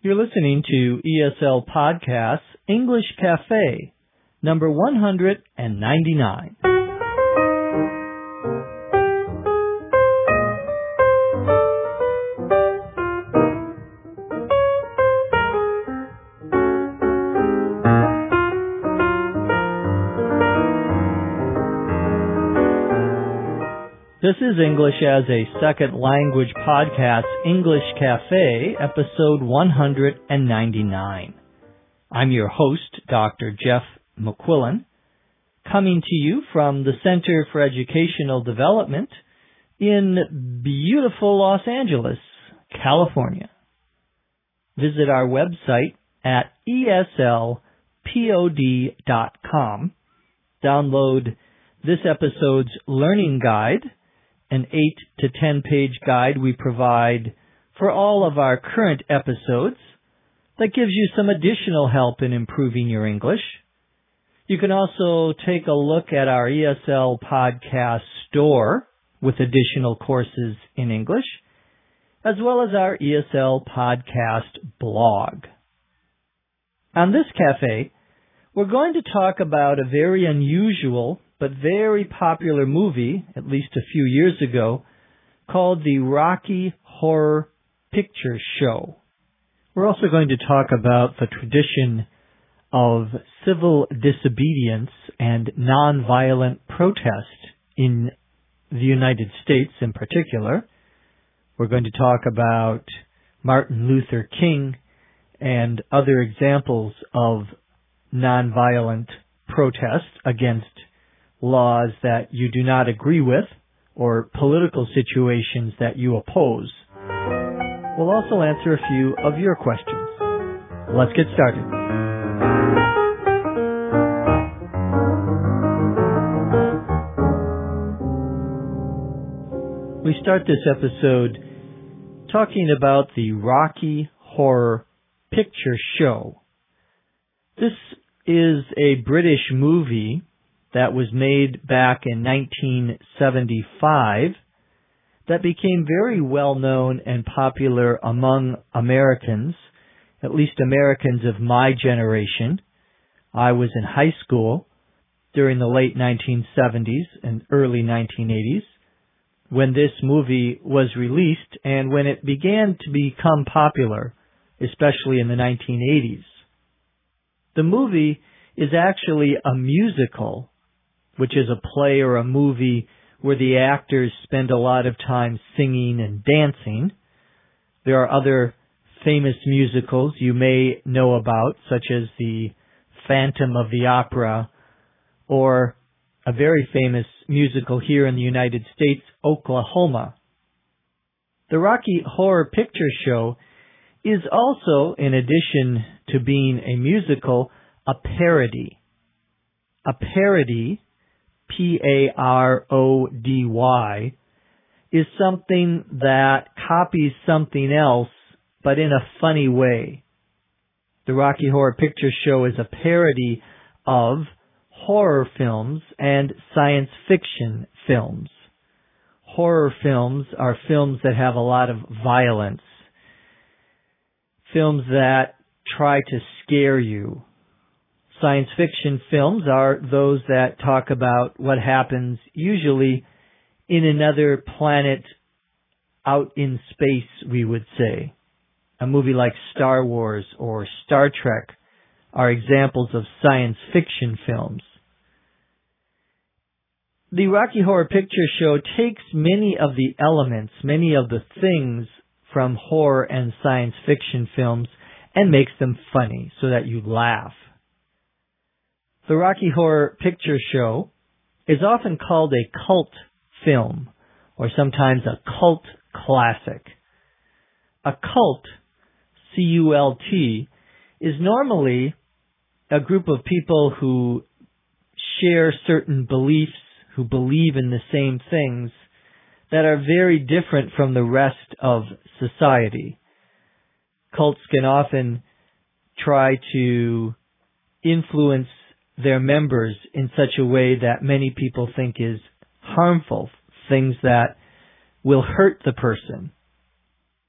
You're listening to ESL Podcasts English Cafe, number 199. This is English as a Second Language Podcast, English Cafe, episode 199. I'm your host, Dr. Jeff McQuillan, coming to you from the Center for Educational Development in beautiful Los Angeles, California. Visit our website at eslpod.com. Download this episode's learning guide, an 8 to 10 page guide we provide for all of our current episodes that gives you some additional help in improving your English. You can also take a look at our ESL Podcast store with additional courses in English, as well as our ESL Podcast blog. On this cafe, we're going to talk about a very unusual but very popular movie, at least a few years ago, called the Rocky Horror Picture Show. We're also going to talk about the tradition of civil disobedience and nonviolent protest in the United States in particular. We're going to talk about Martin Luther King and other examples of nonviolent protest against laws that you do not agree with or political situations that you oppose. We'll also answer a few of your questions. Let's get started. We start this episode talking about the Rocky Horror Picture Show. This is a British movie that was made back in 1975 that became very well known and popular among Americans, at least Americans of my generation. I was in high school during the late 1970s and early 1980s when this movie was released and when it began to become popular, especially in the 1980s. The movie is actually a musical, which is a play or a movie where the actors spend a lot of time singing and dancing. There are other famous musicals you may know about, such as the Phantom of the Opera, or a very famous musical here in the United States, Oklahoma. The Rocky Horror Picture Show is also, in addition to being a musical, a parody. A parody, P-A-R-O-D-Y, is something that copies something else, but in a funny way. The Rocky Horror Picture Show is a parody of horror films and science fiction films. Horror films are films that have a lot of violence, films that try to scare you. Science fiction films are those that talk about what happens usually in another planet out in space, we would say. A movie like Star Wars or Star Trek are examples of science fiction films. The Rocky Horror Picture Show takes many of the elements, many of the things from horror and science fiction films and makes them funny so that you laugh. The Rocky Horror Picture Show is often called a cult film, or sometimes a cult classic. A cult, C-U-L-T, is normally a group of people who share certain beliefs, who believe in the same things, that are very different from the rest of society. Cults can often try to influence their members in such a way that many people think is harmful, things that will hurt the person.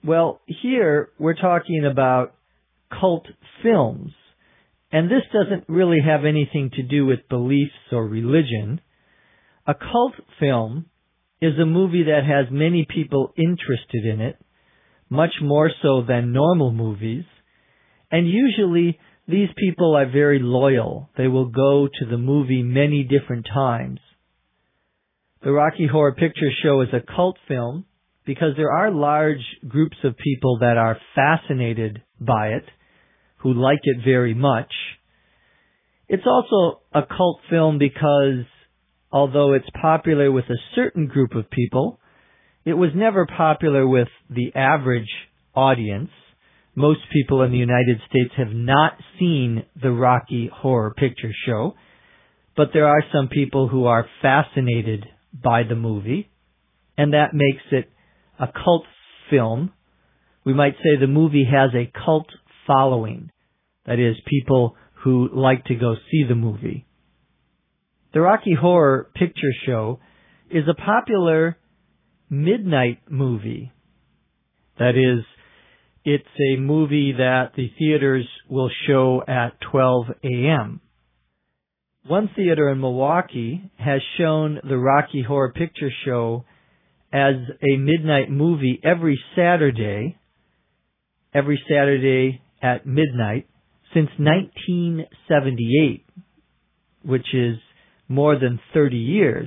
Well, here we're talking about cult films. And this doesn't really have anything to do with beliefs or religion. A cult film is a movie that has many people interested in it, much more so than normal movies. And usually these people are very loyal. They will go to the movie many different times. The Rocky Horror Picture Show is a cult film because there are large groups of people that are fascinated by it, who like it very much. It's also a cult film because, although it's popular with a certain group of people, it was never popular with the average audience. Most people in the United States have not seen the Rocky Horror Picture Show, but there are some people who are fascinated by the movie, and that makes it a cult film. We might say the movie has a cult following. That is, people who like to go see the movie. The Rocky Horror Picture Show is a popular midnight movie. That is, it's a movie that the theaters will show at 12 a.m. One theater in Milwaukee has shown the Rocky Horror Picture Show as a midnight movie every Saturday at midnight, since 1978, which is more than 30 years.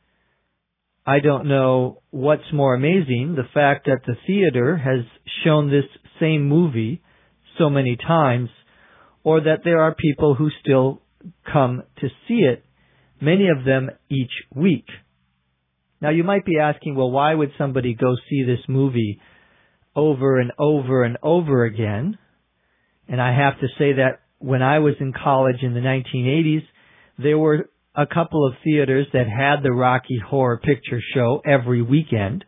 I don't know what's more amazing, the fact that the theater has shown this same movie so many times, or that there are people who still come to see it, many of them each week. Now you might be asking, well, why would somebody go see this movie over and over and over again? And I have to say that when I was in college in the 1980s, there were a couple of theaters that had the Rocky Horror Picture Show every weekend.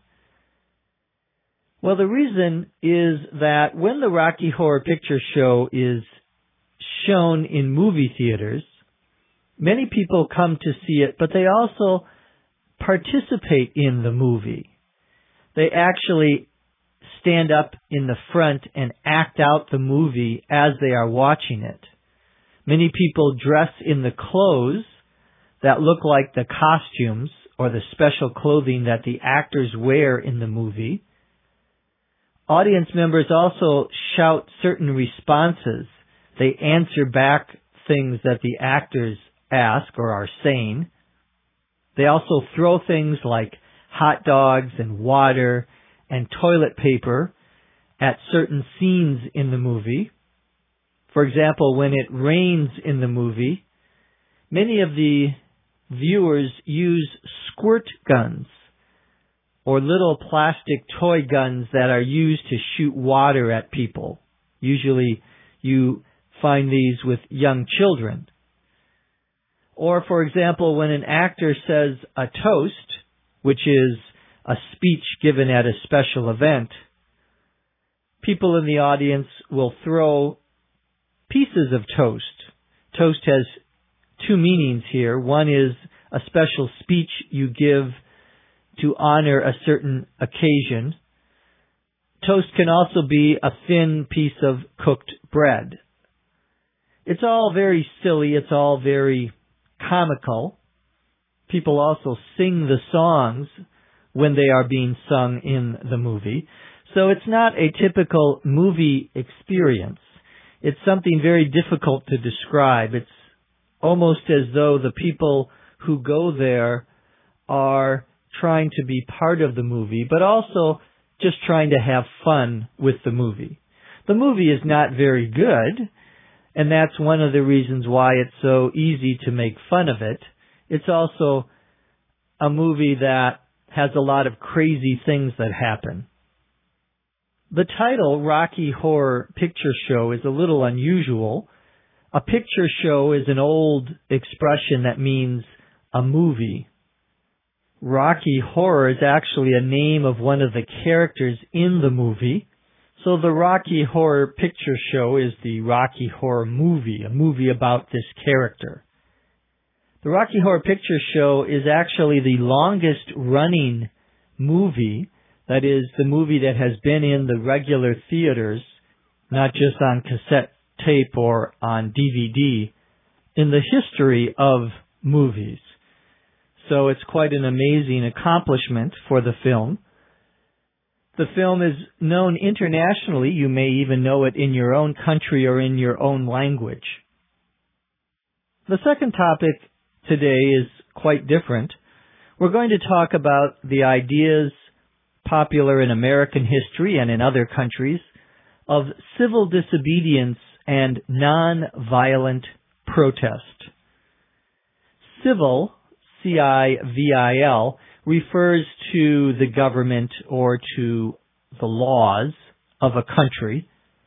Well, the reason is that when the Rocky Horror Picture Show is shown in movie theaters, many people come to see it, but they also participate in the movie. They actually stand up in the front and act out the movie as they are watching it. Many people dress in the clothes that look like the costumes or the special clothing that the actors wear in the movie. Audience members also shout certain responses. They answer back things that the actors ask or are saying. They also throw things like hot dogs and water and toilet paper at certain scenes in the movie. For example, when it rains in the movie, many of the viewers use squirt guns or little plastic toy guns that are used to shoot water at people. Usually you find these with young children. Or, for example, when an actor says a toast, which is a speech given at a special event, people in the audience will throw pieces of toast. Toast has two meanings here. One is a special speech you give to honor a certain occasion. Toast can also be a thin piece of cooked bread. It's all very silly. It's all very comical. People also sing the songs when they are being sung in the movie. So it's not a typical movie experience. It's something very difficult to describe. It's almost as though the people who go there are trying to be part of the movie, but also just trying to have fun with the movie. The movie is not very good, and that's one of the reasons why it's so easy to make fun of it. It's also a movie that has a lot of crazy things that happen. The title, Rocky Horror Picture Show, is a little unusual. A picture show is an old expression that means a movie. Rocky Horror is actually a name of one of the characters in the movie. So the Rocky Horror Picture Show is the Rocky Horror movie, a movie about this character. The Rocky Horror Picture Show is actually the longest running movie That is, the movie that has been in the regular theaters, not just on cassette tape or on DVD, in the history of movies. So it's quite an amazing accomplishment for the film. The film is known internationally. You may even know it in your own country or in your own language. The second topic today is quite different. We're going to talk about the ideas popular in American history and in other countries of civil disobedience and non-violent protest. Civil, C-I-V-I-L, refers to the government or to the laws of a country.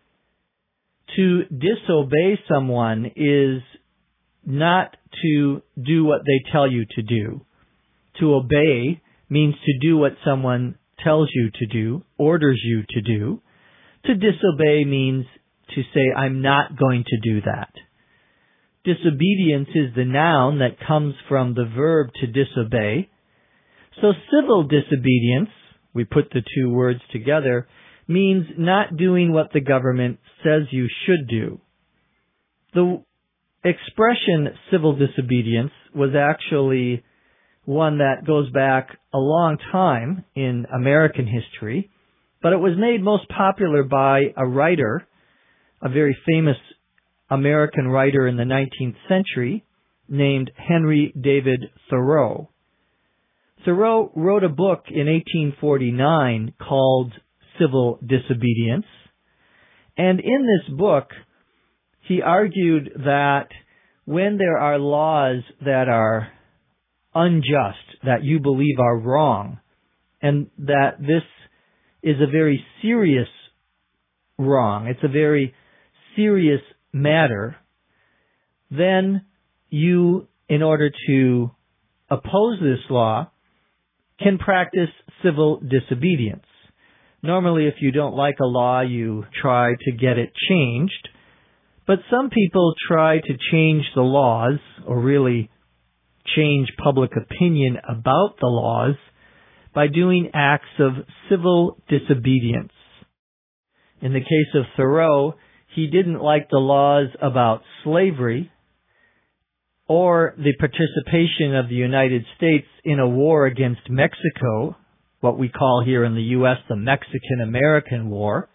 To disobey someone is not to do what they tell you to do. To obey means to do what someone tells you to do, orders you to do. To disobey means to say, I'm not going to do that. Disobedience is the noun that comes from the verb to disobey. So civil disobedience, we put the two words together, means not doing what the government says you should do. The expression civil disobedience was actually one that goes back a long time in American history, but it was made most popular by a writer, a very famous American writer in the 19th century named Henry David Thoreau. Thoreau wrote a book in 1849 called Civil Disobedience, and in this book he argued that when there are laws that are unjust, that you believe are wrong, and that this is a very serious wrong, it's a very serious matter, then you, in order to oppose this law, can practice civil disobedience. Normally, if you don't like a law, you try to get it changed, but some people try to change the laws, or really change public opinion about the laws, by doing acts of civil disobedience. In the case of Thoreau, he didn't like the laws about slavery or the participation of the United States in a war against Mexico, what we call here in the U.S. the Mexican-American War.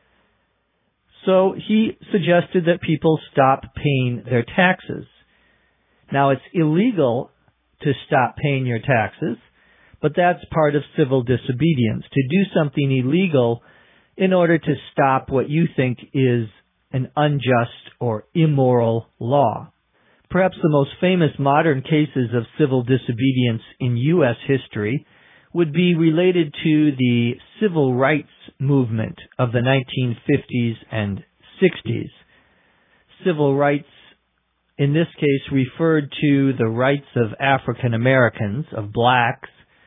So he suggested that people stop paying their taxes. Now, it's illegal to stop paying your taxes, but that's part of civil disobedience, to do something illegal in order to stop what you think is an unjust or immoral law. Perhaps the most famous modern cases of civil disobedience in U.S. history would be related to the civil rights movement of the 1950s and 60s. Civil rights, in this case, referred to the rights of African Americans, of blacks,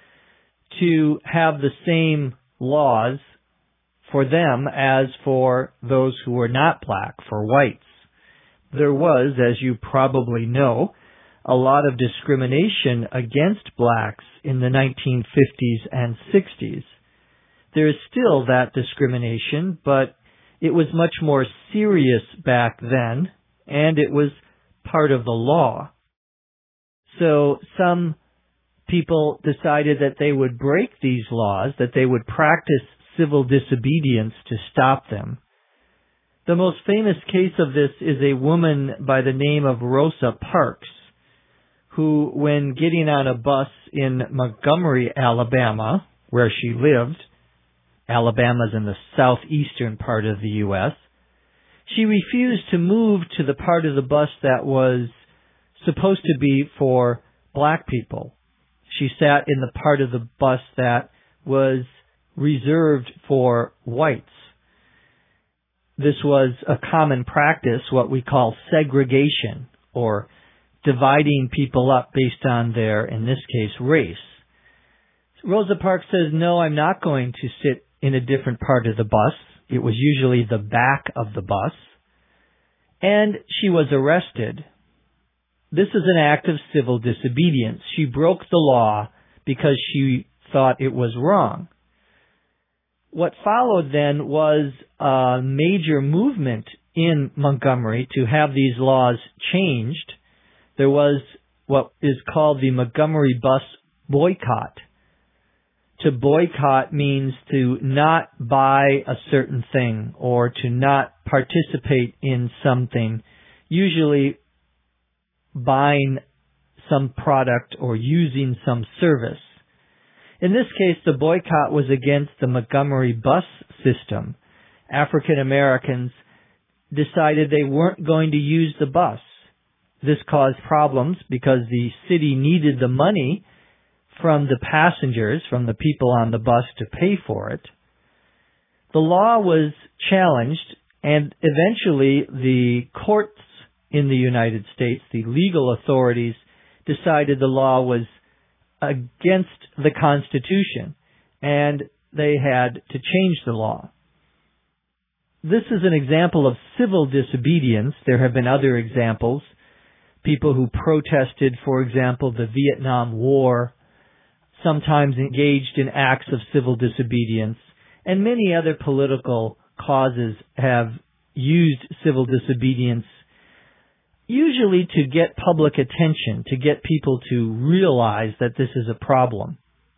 to have the same laws for them as for those who were not black, for whites. There was, as you probably know, a lot of discrimination against blacks in the 1950s and 60s. There is still that discrimination, but it was much more serious back then, and it was part of the law. So some people decided that they would break these laws, that they would practice civil disobedience to stop them. The most famous case of this is a woman by the name of Rosa Parks, who, when getting on a bus in Montgomery, Alabama, where she lived, Alabama's in the southeastern part of the U.S., she refused to move to the part of the bus that was supposed to be for black people. She sat in the part of the bus that was reserved for whites. This was a common practice, what we call segregation, or dividing people up based on their, in this case, race. Rosa Parks says, no, I'm not going to sit in a different part of the bus. It was usually the back of the bus. And she was arrested. This is an act of civil disobedience. She broke the law because she thought it was wrong. What followed then was a major movement in Montgomery to have these laws changed. There was what is called the Montgomery bus boycott. To boycott means to not buy a certain thing or to not participate in something, usually buying some product or using some service. In this case, the boycott was against the Montgomery bus system. African Americans decided they weren't going to use the bus. This caused problems because the city needed the money from the passengers, from the people on the bus to pay for it. The law was challenged, and eventually the courts in the United States, the legal authorities, decided the law was against the Constitution, and they had to change the law. This is an example of civil disobedience. There have been other examples. People who protested, for example, the Vietnam War, sometimes engaged in acts of civil disobedience, and many other political causes have used civil disobedience, usually to get public attention, to get people to realize that this is a problem.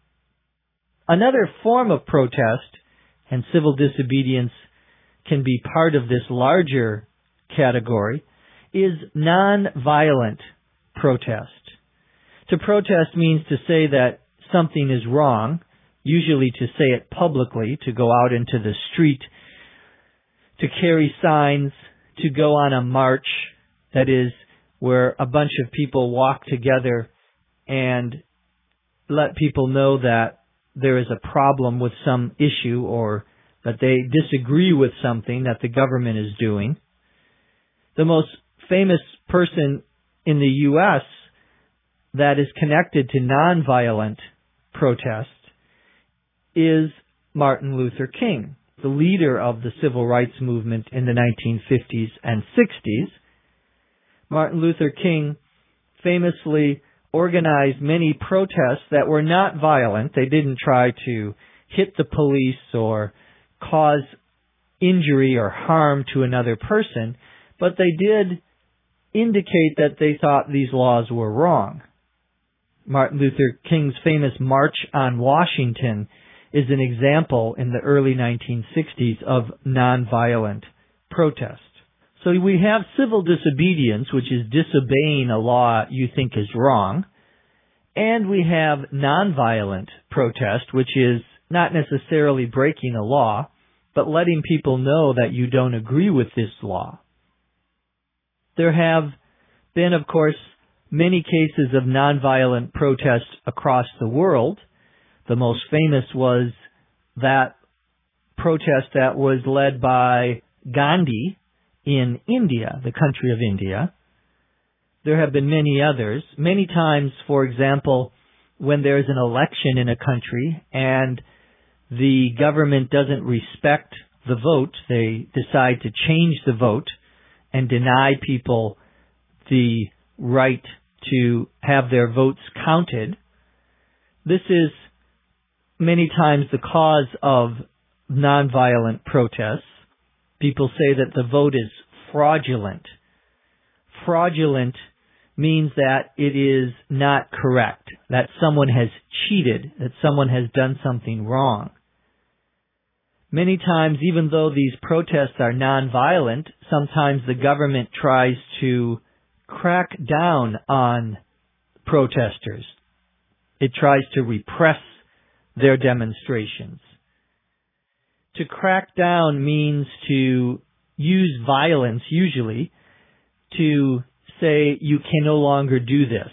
Another form of protest, and civil disobedience can be part of this larger category, is nonviolent protest. To protest means to say that something is wrong, usually to say it publicly, to go out into the street, to carry signs, to go on a march, that is, where a bunch of people walk together and let people know that there is a problem with some issue or that they disagree with something that the government is doing. The most famous person in the U.S. that is connected to nonviolent protest is Martin Luther King, the leader of the civil rights movement in the 1950s and 60s. Martin Luther King famously organized many protests that were not violent. They didn't try to hit the police or cause injury or harm to another person, but they did indicate that they thought these laws were wrong. Martin Luther King's famous March on Washington is an example in the early 1960s of nonviolent protest. So we have civil disobedience, which is disobeying a law you think is wrong, and we have nonviolent protest, which is not necessarily breaking a law, but letting people know that you don't agree with this law. There have been, of course, many cases of nonviolent protest across the world. The most famous was that protest that was led by Gandhi in India, the country of India. There have been many others. Many times, for example, when there's an election in a country and the government doesn't respect the vote, they decide to change the vote and deny people the right to have their votes counted. This is many times the cause of nonviolent protests. People say that the vote is fraudulent. Fraudulent means that it is not correct, that someone has cheated, that someone has done something wrong. Many times, even though these protests are nonviolent, sometimes the government tries to crack down on protesters. It tries to repress their demonstrations. To crack down means to use violence, usually, to say you can no longer do this.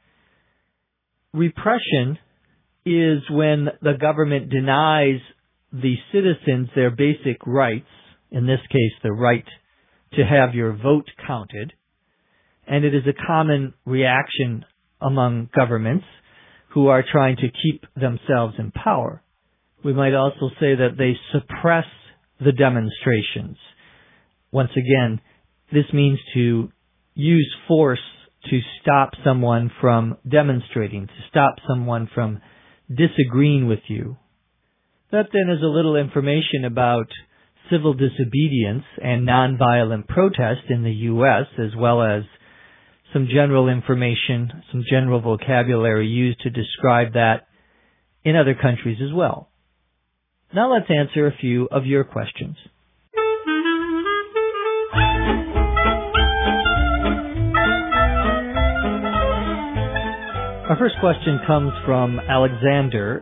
Repression is when the government denies the citizens their basic rights, in this case the right to have your vote counted, and it is a common reaction among governments who are trying to keep themselves in power. We might also say that they suppress the demonstrations. Once again, this means to use force to stop someone from demonstrating, to stop someone from disagreeing with you. That then is a little information about civil disobedience and nonviolent protest in the U.S., as well as some general information, some general vocabulary used to describe that in other countries as well. Now let's answer a few of your questions. Our first question comes from Alexander,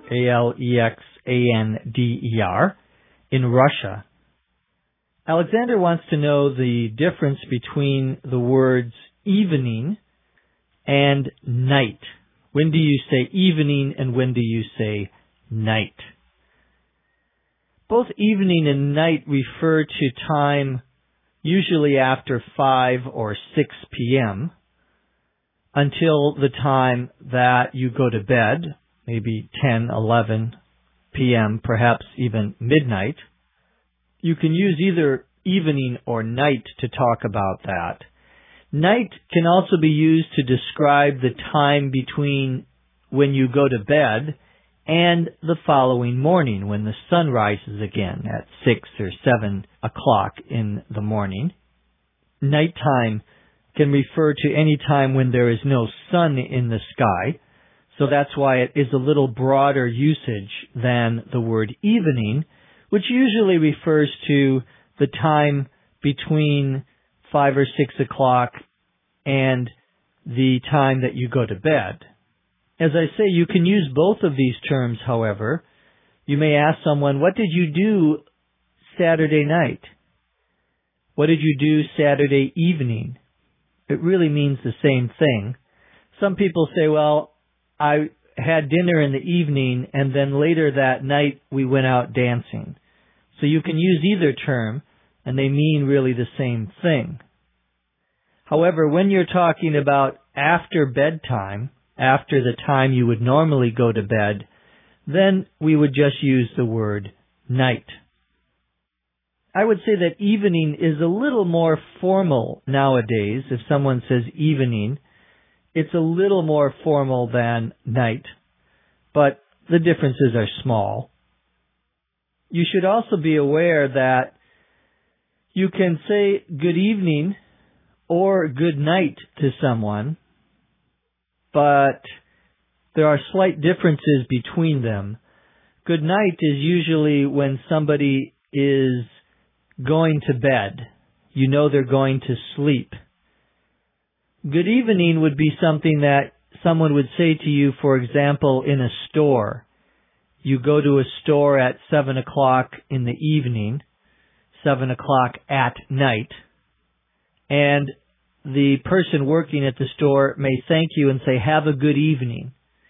Alexander, in Russia. Alexander wants to know the difference between the words evening and night. When do you say evening and when do you say night? Both evening and night refer to time usually after 5 or 6 p.m. until the time that you go to bed, maybe 10, 11 p.m., perhaps even midnight. You can use either evening or night to talk about that. Night can also be used to describe the time between when you go to bed and the following morning when the sun rises again at 6 or 7 o'clock in the morning. Nighttime can refer to any time when there is no sun in the sky, so that's why it is a little broader usage than the word evening, which usually refers to the time between 5 or 6 o'clock and the time that you go to bed. As I say, you can use both of these terms, however. You may ask someone, what did you do Saturday night? What did you do Saturday evening? It really means the same thing. Some people say, well, I had dinner in the evening and then later that night we went out dancing. So you can use either term and they mean really the same thing. However, when you're talking about after bedtime, after the time you would normally go to bed, then we would just use the word night. I would say that evening is a little more formal nowadays. If someone says evening, it's a little more formal than night, but the differences are small. You should also be aware that you can say good evening or good night to someone, but there are slight differences between them. Good night is usually when somebody is going to bed. You know they're going to sleep. Good evening would be something that someone would say to you, for example, in a store. You go to a store at 7 o'clock in the evening, 7 o'clock at night, and the person working at the store may thank you and say, have a good evening,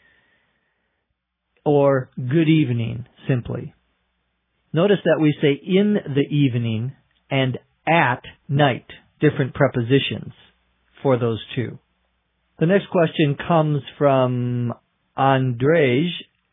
or good evening, simply. Notice that we say in the evening and at night, different prepositions for those two. The next question comes from Andrzej,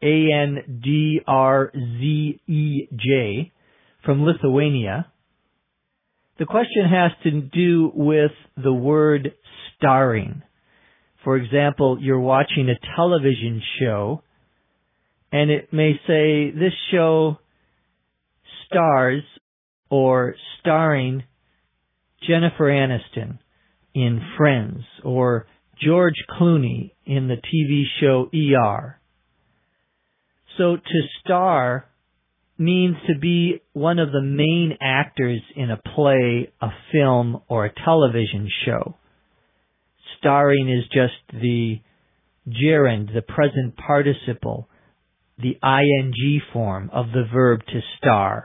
Andrzej, from Lithuania. The question has to do with the word starring. For example, you're watching a television show, and it may say, this show stars or starring Jennifer Aniston in Friends, or George Clooney in the TV show ER. So to star means to be one of the main actors in a play, a film, or a television show. Starring is just the gerund, the present participle, the ing form of the verb to star.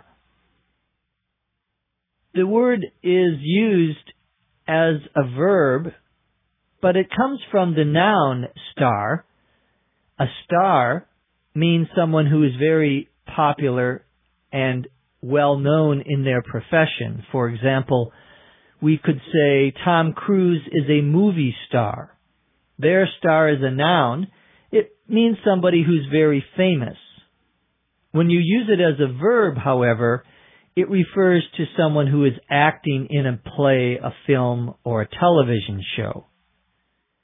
The word is used as a verb, but it comes from the noun star. A star means someone who is very popular and well known in their profession. For example, we could say Tom Cruise is a movie star. Their star is a noun. It means somebody who's very famous. When you use it as a verb, however, it refers to someone who is acting in a play, a film, or a television show.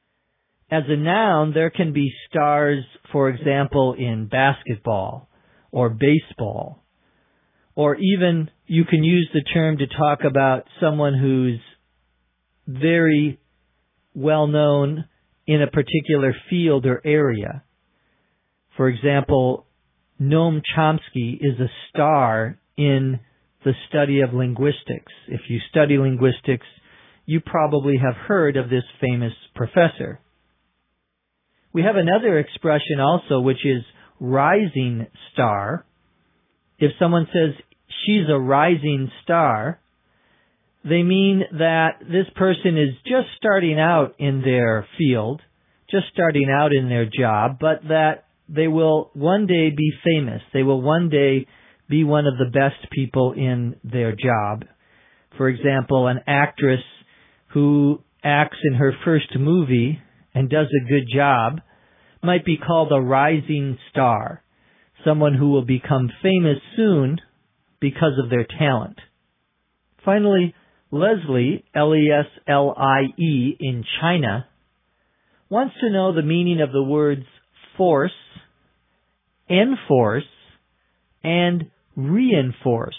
As a noun, there can be stars, for example, in basketball, or baseball. Or even you can use the term to talk about someone who's very well known in a particular field or area. For example, Noam Chomsky is a star in the study of linguistics. If you study linguistics, you probably have heard of this famous professor. We have another expression also, which is rising star. If someone says she's a rising star, they mean that this person is just starting out in their field, just starting out in their job, but that they will one day be famous. They will one day be one of the best people in their job. For example, an actress who acts in her first movie and does a good job might be called a rising star, someone who will become famous soon because of their talent. Finally, Leslie, L-E-S-L-I-E, in China, wants to know the meaning of the words force, enforce, and reinforce.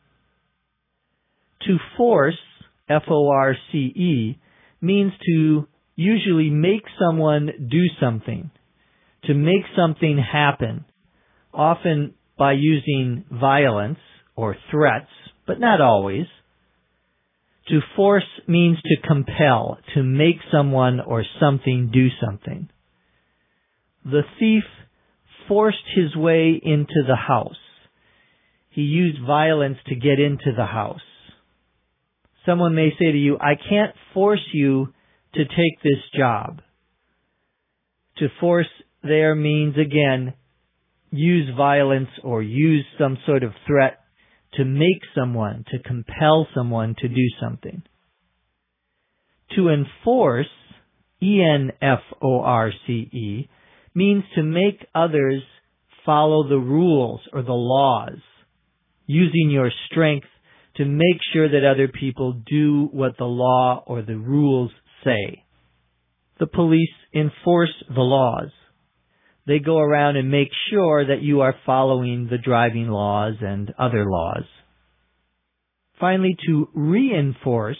To force, F-O-R-C-E, means to usually make someone do something, to make something happen, often by using violence or threats, but not always. To force means to compel, to make someone or something do something. The thief forced his way into the house. He used violence to get into the house. Someone may say to you, I can't force you to take this job. To force there means, again, use violence or use some sort of threat to make someone, to compel someone to do something. To enforce, E-N-F-O-R-C-E, means to make others follow the rules or the laws, using your strength to make sure that other people do what the law or the rules say. The police enforce the laws. They go around and make sure that you are following the driving laws and other laws. Finally, to reinforce,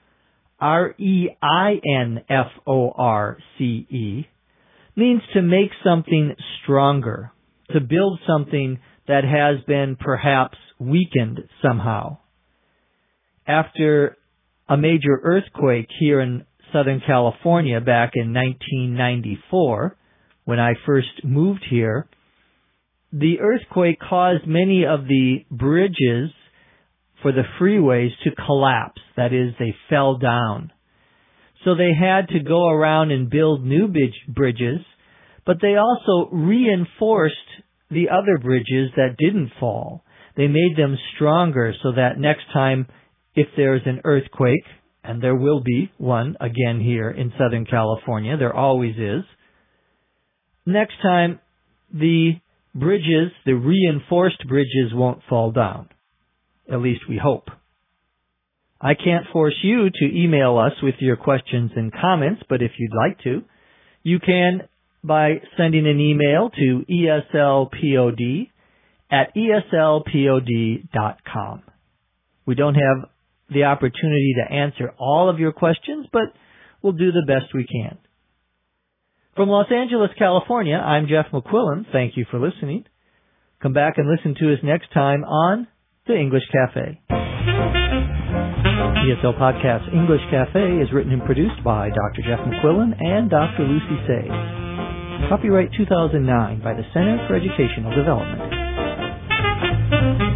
R-E-I-N-F-O-R-C-E, means to make something stronger, to build something that has been perhaps weakened somehow. After a major earthquake here in Southern California back in 1994, when I first moved here, the earthquake caused many of the bridges for the freeways to collapse. That is, they fell down. So they had to go around and build new bridges, but they also reinforced the other bridges that didn't fall. They made them stronger so that next time, if there's an earthquake, and there will be one again here in Southern California, there always is, next time the bridges, the reinforced bridges, won't fall down. At least we hope. I can't force you to email us with your questions and comments, but if you'd like to, you can by sending an email to eslpod@eslpod.com. We don't have the opportunity to answer all of your questions, but we'll do the best we can. From Los Angeles, California, I'm Jeff McQuillan. Thank you for listening. Come back and listen to us next time on The English Cafe. ESL Podcast English Cafe is written and produced by Dr. Jeff McQuillan and Dr. Lucy Say. Copyright 2009 by the Center for Educational Development.